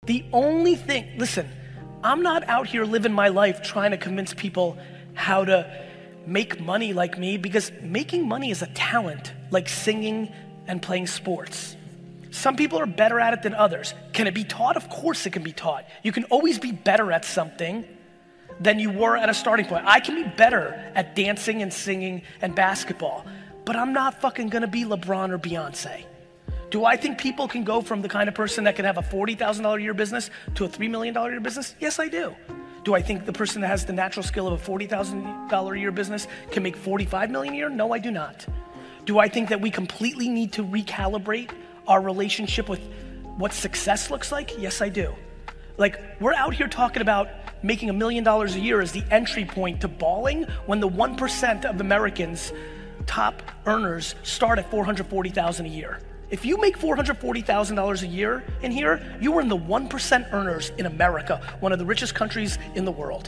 The only thing, listen, I'm not out here living my life trying to convince people how to make money like me, because making money is a talent, like singing and playing sports. Some people are better at it than others. Can it be taught? Of course it can be taught. You can always be better at something than you were at a starting point. I can be better at dancing and singing and basketball, but I'm not fucking gonna be LeBron or Beyonce. Do I think people can go from the kind of person that can have a $40,000 a year business to a $3 million a year business? Yes, I do. Do I think the person that has the natural skill of a $40,000 a year business can make 45 million a year? No, I do not. Do I think that we completely need to recalibrate our relationship with what success looks like? Yes, I do. Like, we're out here talking about making $1 million a year as the entry point to balling, when the 1% of Americans, top earners, start at $440,000 a year. If you make $440,000 a year in here, you are in the 1% earners in America, one of the richest countries in the world.